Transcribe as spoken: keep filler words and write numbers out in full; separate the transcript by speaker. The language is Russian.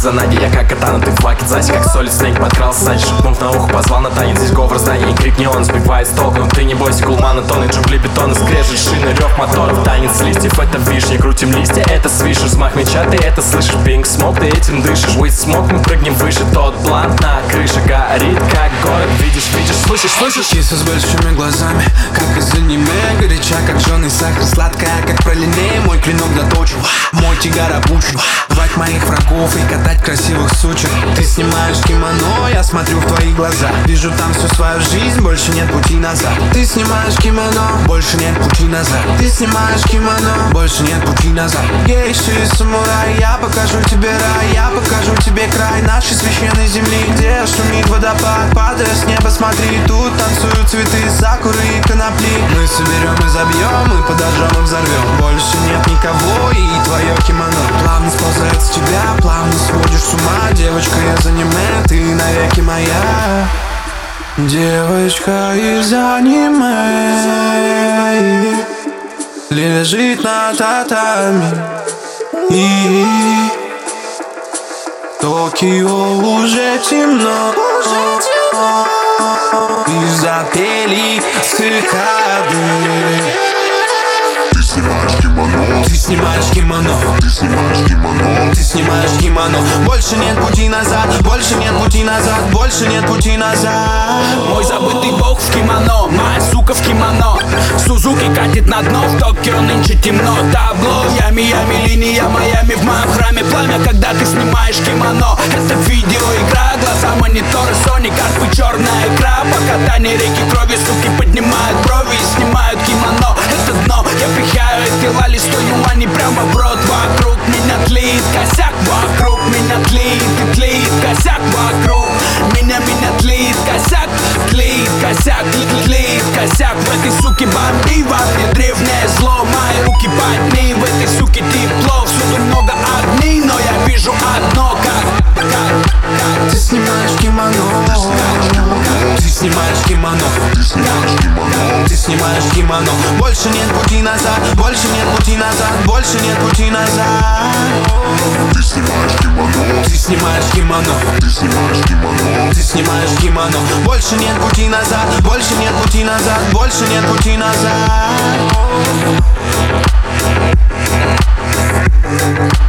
Speaker 1: за ноги, я как катана, ты в вакидзасе, как солид снег подкрался сзади, шепнув на ухо, позвал на танец. Здесь говор здания и крик неон сбивает с толку, но ты не бойся, кулмана, тонны, джунгли, бетона, скрежет шины, рев моторов, танец листьев, это вишня, крутим листья, это свишь, взмах меча, ты это слышишь, пинг, смог, ты этим дышишь, with smoke, мы прыгнем выше, тот блант на крыше горит, как город, видишь, видишь, слышишь, слышишь?
Speaker 2: Киса с большими глазами, как из аниме, горяча, как жженый сахар, сладкая, как пролиней, мой клинок доточен, мой тигар опущен, звать моих врагов и катать красивых сучек. Ты снимаешь кимоно, я смотрю в твои глаза, вижу там всю свою жизнь, больше нет пути назад. Ты снимаешь кимоно, больше нет пути назад. Ты снимаешь кимоно, больше нет пути назад. Гейши и самурай, я покажу тебе рай, я покажу тебе край нашей священной земли, где шумит водопад, падая с неба, смотри, тут танцуют цветы, сакуры и конопли. Мы соберем и забьем, и подожжем и взорвем. Больше нет никого, и твое кимоно плавно сползает с тебя, плавно сводишь с ума. Девочка из аниме, ты навеки моя. Девочка из аниме лежит на татами, и Токио уже темно, и запели цикады.
Speaker 3: Ты снимаешь кимоно,
Speaker 2: Ты снимаешь кимоно,
Speaker 3: ты снимаешь кимоно,
Speaker 2: ты снимаешь кимоно. Больше нет пути назад, больше нет пути назад, больше нет пути назад.
Speaker 4: Мой забытый бог в кимоно, моя сука в кимоно. Сузуки катит на дно, в Токио нынче темно. Табло, ями, ями, линия Майами, в моем храме пламя, когда ты снимаешь кимоно. Это видеоигра, глаза монитора, Sony, карпы, черная икра. По катании реки крови, суки поднимают брови и снимают кимоно. Это дно, я пихаю эти лали, сто юаней прямо в рот. Вокруг меня тлеет косяк, вокруг меня тлеет и тлеет косяк. Вокруг меня, меня тлеет косяк, тлеет косяк, тлеет косяк. В этой суке бомби, во мне древнее зло. Мои руки подни, в этой суке тепло. Всюду много огней, но я вижу одно, как, как, как.
Speaker 2: Ты снимаешь кимоно, ты снимаешь кимоно,
Speaker 3: ты снимаешь кимоно,
Speaker 2: ты снимаешь кимоно. Больше нет пути назад, больше нет пути назад, больше нет пути назад.
Speaker 3: ты снимаешь кимоно,
Speaker 2: Ты снимаешь кимоно,
Speaker 3: ты снимаешь кимоно,
Speaker 2: ты снимаешь кимоно. Больше нет пути назад, больше нет пути назад, больше нет пути назад.